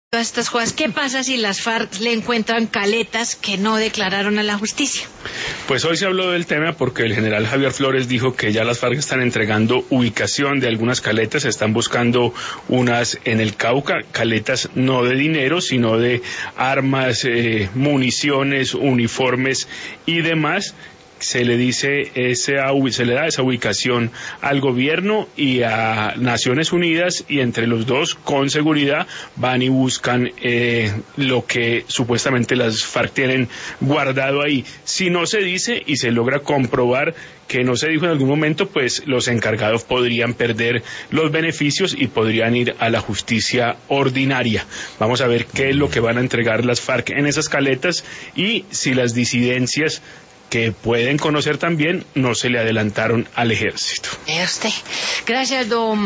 Todas estas cosas, ¿qué pasa si las FARC le encuentran caletas que no declararon a la justicia? Pues hoy se habló del tema porque el general Javier Flores dijo que ya las FARC están entregando ubicación de algunas caletas, están buscando unas en el Cauca, caletas no de dinero, sino de armas, municiones, uniformes y demás. Se le da esa ubicación al gobierno y a Naciones Unidas, y entre los dos, con seguridad, van y buscan lo que supuestamente las FARC tienen guardado ahí. Si no se dice y se logra comprobar que no se dijo en algún momento, pues los encargados podrían perder los beneficios y podrían ir a la justicia ordinaria. Vamos a ver qué es lo que van a entregar las FARC en esas caletas y si las disidencias que pueden conocer también no se le adelantaron al ejército. Gracias, don